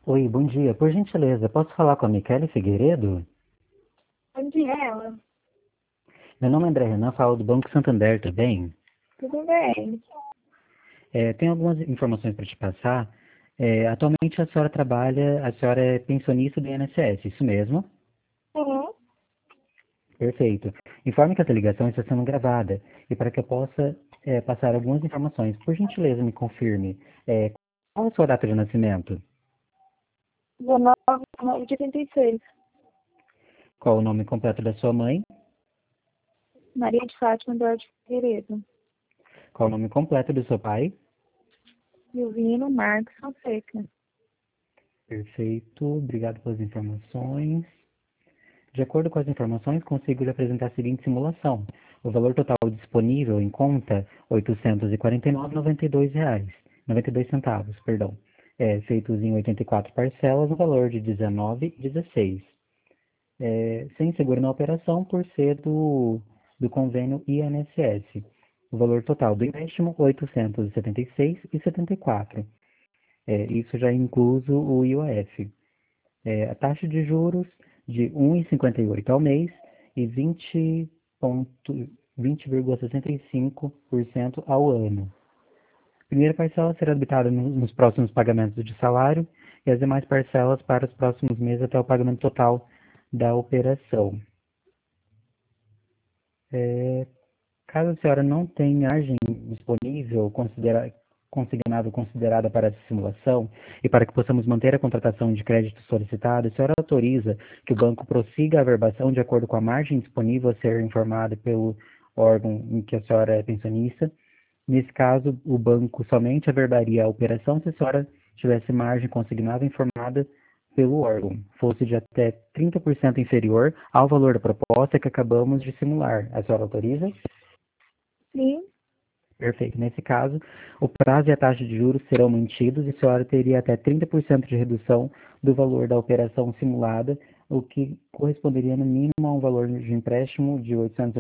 Oi, bom dia. Por gentileza, posso falar com a Michele Figueiredo? Onde é ela? Meu nome é André Renan, falo do Banco Santander, tudo bem? Tudo bem. Tenho algumas informações para te passar. Atualmente a senhora é pensionista do INSS, isso mesmo? Uhum. Perfeito. Informe que essa ligação está sendo gravada e para que eu possa passar algumas informações, por gentileza, me confirme. Qual é a sua data de nascimento? 19 de 86. Qual o nome completo da sua mãe? Maria de Fátima Duarte Figueiredo. Qual o nome completo do seu pai? Silvino Marcos Fonseca. Perfeito, obrigado pelas informações. De acordo com as informações, consigo lhe apresentar a seguinte simulação. O valor total disponível em conta, R$ 849,92, 92 centavos, perdão. Feitos em 84 parcelas, no valor de 19,16. Sem seguro na operação, por ser do convênio INSS. O valor total do empréstimo, R$ 876,74. Isso já incluso o IOF. A taxa de juros de 1,58 ao mês e 20,65% ao ano. A primeira parcela será debitada nos próximos pagamentos de salário e as demais parcelas para os próximos meses até o pagamento total da operação. É, Caso a senhora não tenha margem disponível consignado considerada para essa simulação e para que possamos manter a contratação de crédito solicitada, a senhora autoriza que o banco prossiga a averbação de acordo com a margem disponível a ser informada pelo órgão em que a senhora é pensionista. Nesse caso, o banco somente averbaria a operação se a senhora tivesse margem consignada informada pelo órgão, fosse de até 30% inferior ao valor da proposta que acabamos de simular. A senhora autoriza? Sim. Perfeito. Nesse caso, o prazo e a taxa de juros serão mantidos e a senhora teria até 30% de redução do valor da operação simulada, o que corresponderia no mínimo a um valor de empréstimo de R$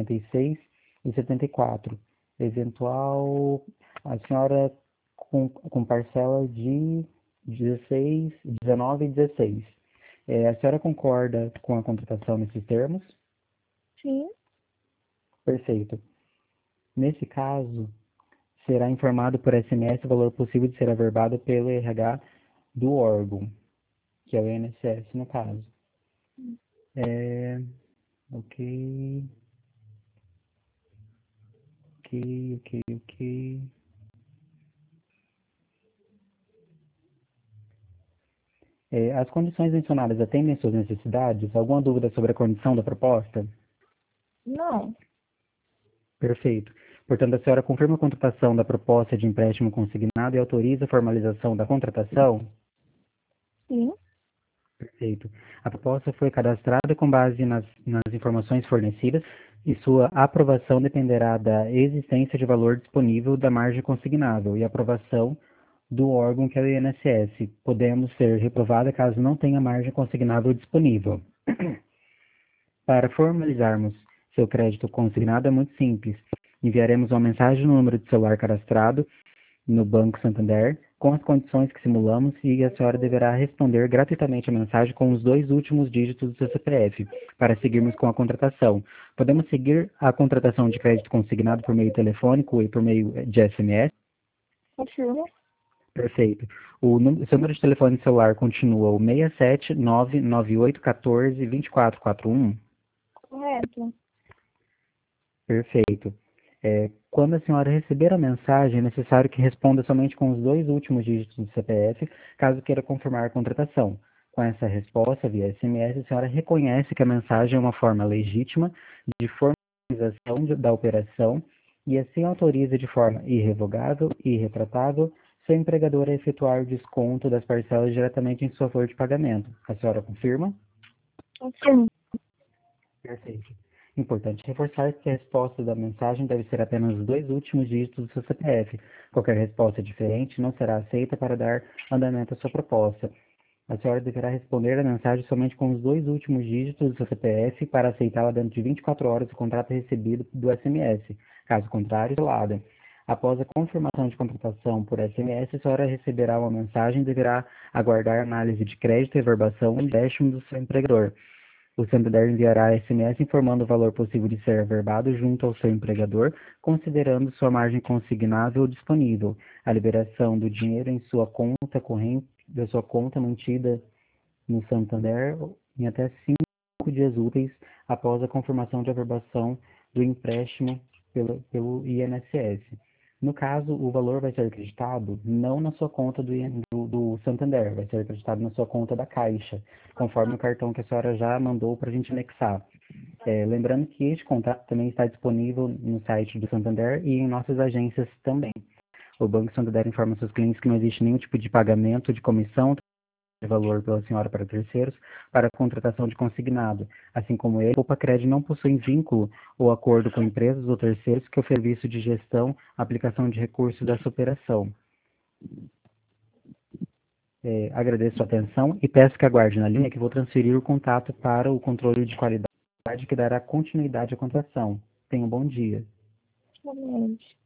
876,74. Eventual, a senhora com parcela de 16, 19 e 16. A senhora concorda com a contratação nesses termos? Sim. Perfeito. Nesse caso, será informado por SMS o valor possível de ser averbado pelo RH do órgão, que é o INSS no caso. É, ok, ok. As condições mencionadas atendem às suas necessidades? Alguma dúvida sobre a condição da proposta? Não. Perfeito. Portanto, a senhora confirma a contratação da proposta de empréstimo consignado e autoriza a formalização da contratação? Sim. Perfeito. A proposta foi cadastrada com base nas informações fornecidas e sua aprovação dependerá da existência de valor disponível da margem consignável e aprovação do órgão que é o INSS, podendo ser reprovada caso não tenha margem consignável disponível. Para formalizarmos seu crédito consignado é muito simples. Enviaremos uma mensagem no número de celular cadastrado no Banco Santander, com as condições que simulamos, e a senhora deverá responder gratuitamente a mensagem com os dois últimos dígitos do seu CPF, para seguirmos com a contratação. Podemos seguir a contratação de crédito consignado por meio telefônico e por meio de SMS? Confirma. Perfeito. Seu número de telefone celular continua o 67998142441? Correto. Perfeito. Quando a senhora receber a mensagem, é necessário que responda somente com os dois últimos dígitos do CPF, caso queira confirmar a contratação. Com essa resposta via SMS, a senhora reconhece que a mensagem é uma forma legítima de formalização da operação e assim autoriza de forma irrevogável e irretratável seu empregador a efetuar o desconto das parcelas diretamente em sua folha de pagamento. A senhora confirma? Confirma. Perfeito. Importante reforçar que a resposta da mensagem deve ser apenas os dois últimos dígitos do seu CPF. Qualquer resposta diferente não será aceita para dar andamento à sua proposta. A senhora deverá responder a mensagem somente com os dois últimos dígitos do seu CPF para aceitá-la dentro de 24 horas do contrato recebido do SMS. Caso contrário, isolada. Após a confirmação de contratação por SMS, a senhora receberá uma mensagem e deverá aguardar análise de crédito e averbação e empréstimo do seu empregador. O Santander enviará SMS informando o valor possível de ser averbado junto ao seu empregador, considerando sua margem consignável disponível. A liberação do dinheiro em sua conta corrente, da sua conta mantida no Santander em até 5 dias úteis após a confirmação de averbação do empréstimo pelo INSS. No caso, o valor vai ser acreditado não na sua conta do Santander, vai ser acreditado na sua conta da Caixa, conforme o cartão que a senhora já mandou para a gente anexar. Lembrando que este contrato também está disponível no site do Santander e em nossas agências também. O Banco Santander informa seus clientes que não existe nenhum tipo de pagamento de comissão de valor pela senhora para terceiros para a contratação de consignado. Assim como ele, o Poupa-Cred não possui vínculo ou acordo com empresas ou terceiros que o serviço de gestão, aplicação de recursos dessa operação. Agradeço a atenção e peço que aguarde na linha que vou transferir o contato para o controle de qualidade que dará continuidade à contratação. Tenha um bom dia. Realmente.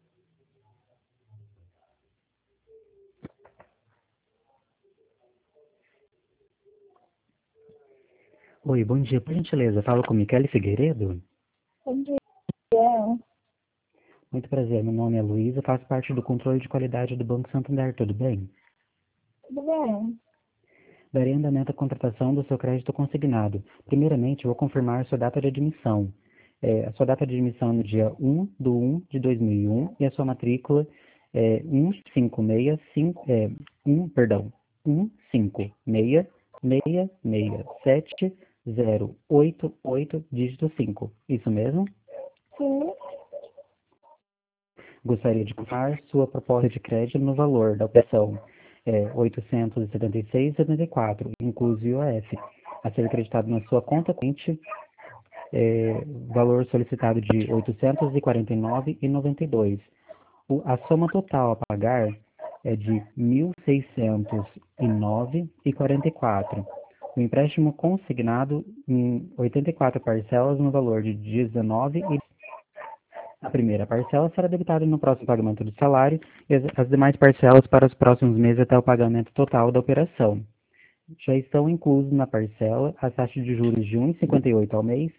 Oi, bom dia. Por gentileza, falo com Michele Figueiredo? Bom dia. Muito prazer, meu nome é Luísa, faço parte do controle de qualidade do Banco Santander, tudo bem? Tudo bem? Darei andamento à contratação do seu crédito consignado. Primeiramente, vou confirmar sua data de admissão. A sua data de admissão é no dia 1/1 de 2001 e a sua matrícula é 1566088, dígito 5. Isso mesmo? Sim. Gostaria de confirmar sua proposta de crédito no valor da operação 876,74, inclusive o IOF, a ser acreditado na sua conta corrente, valor solicitado de R$ 849,92. A soma total a pagar é de R$ 1.609,44. O empréstimo consignado em 84 parcelas no valor de 19. A primeira parcela será debitada no próximo pagamento do salário e as demais parcelas para os próximos meses até o pagamento total da operação. Já estão inclusos na parcela as taxas de juros de 1,58 ao mês,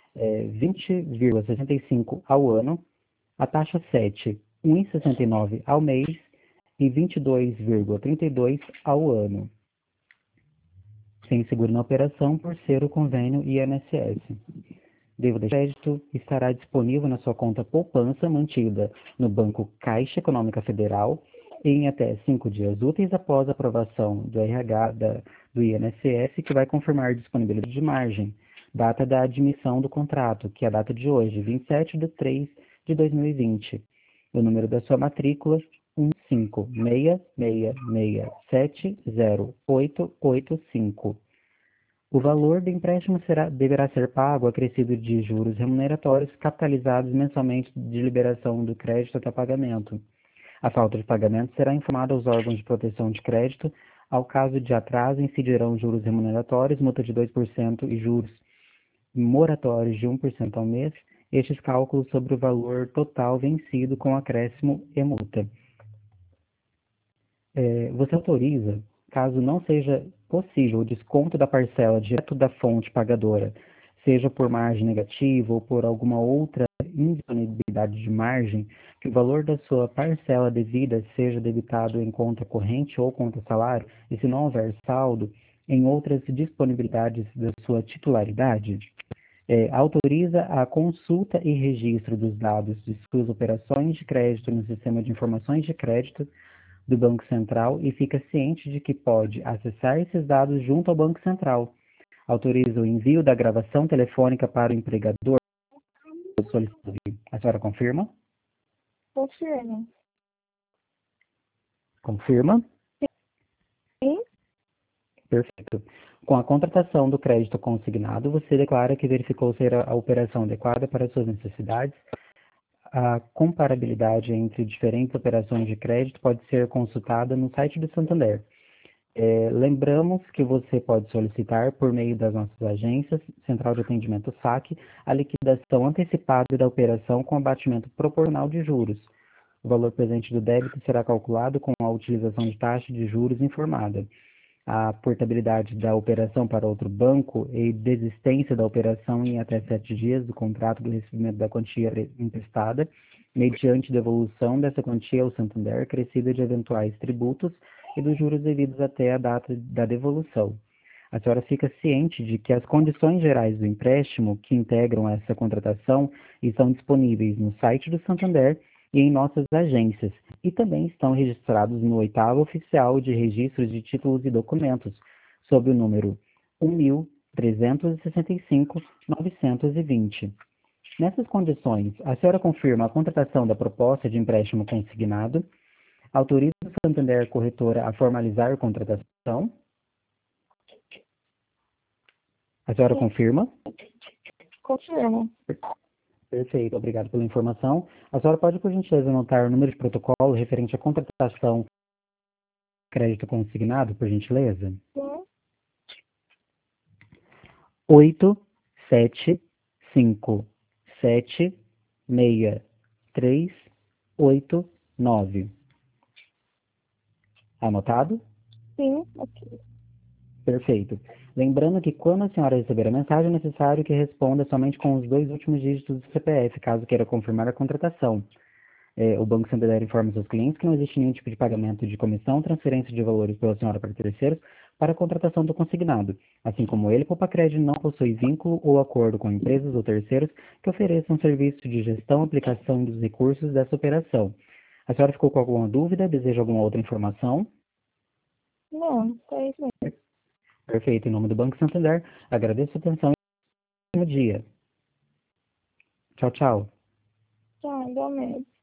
20,65 ao ano, a taxa 7, 1,69 ao mês e 22,32 ao ano, sem seguro na operação por ser o convênio INSS. Devo de crédito estará disponível na sua conta poupança mantida no Banco Caixa Econômica Federal em até 5 dias úteis após a aprovação do RH do INSS, que vai confirmar disponibilidade de margem. Data da admissão do contrato, que é a data de hoje, 27/3/2020. O número da sua matrícula, 15666670885. O valor do empréstimo deverá ser pago acrescido de juros remuneratórios capitalizados mensalmente de liberação do crédito até pagamento. A falta de pagamento será informada aos órgãos de proteção de crédito. Ao caso de atraso, incidirão juros remuneratórios, multa de 2% e juros moratórios de 1% ao mês. Estes cálculos sobre o valor total vencido com acréscimo e multa. Você autoriza, caso não seja possível o desconto da parcela direto da fonte pagadora, seja por margem negativa ou por alguma outra indisponibilidade de margem, que o valor da sua parcela devida seja debitado em conta corrente ou conta salário, e se não houver saldo, em outras disponibilidades da sua titularidade? Autoriza a consulta e registro dos dados de suas operações de crédito no sistema de informações de crédito do Banco Central e fica ciente de que pode acessar esses dados junto ao Banco Central. Autoriza o envio da gravação telefônica para o empregador solicitado. A senhora confirma? Confirmo. Confirma? Sim. Perfeito. Com a contratação do crédito consignado, você declara que verificou ser a operação adequada para suas necessidades. A comparabilidade entre diferentes operações de crédito pode ser consultada no site do Santander. Lembramos que você pode solicitar, por meio das nossas agências, Central de Atendimento SAC, a liquidação antecipada da operação com abatimento proporcional de juros. O valor presente do débito será calculado com a utilização de taxa de juros informada. A portabilidade da operação para outro banco e desistência da operação em até 7 dias do contrato do recebimento da quantia emprestada, mediante devolução dessa quantia ao Santander, acrescida de eventuais tributos e dos juros devidos até a data da devolução. A senhora fica ciente de que as condições gerais do empréstimo que integram essa contratação estão disponíveis no site do Santander e em nossas agências, e também estão registrados no 8º Oficial de Registros de Títulos e Documentos, sob o número 1.365.920. Nessas condições, a senhora confirma a contratação da proposta de empréstimo consignado, autoriza o Santander Corretora a formalizar a contratação. A senhora confirma? Confirmo. Perfeito, obrigado pela informação. A senhora pode, por gentileza, anotar o número de protocolo referente à contratação de crédito consignado, por gentileza? Sim. 875763389. Anotado? Sim. Ok. Perfeito. Lembrando que quando a senhora receber a mensagem, é necessário que responda somente com os 2 últimos dígitos do CPF, caso queira confirmar a contratação. O Banco Santander informa seus clientes que não existe nenhum tipo de pagamento de comissão, transferência de valores pela senhora para terceiros para a contratação do consignado. Assim como ele, Poupa-Crédito não possui vínculo ou acordo com empresas ou terceiros que ofereçam serviço de gestão e aplicação dos recursos dessa operação. A senhora ficou com alguma dúvida? Deseja alguma outra informação? Não, é isso mesmo. Perfeito. Em nome do Banco Santander, agradeço a atenção e um bom dia. Tchau, tchau. Tá, igualmente.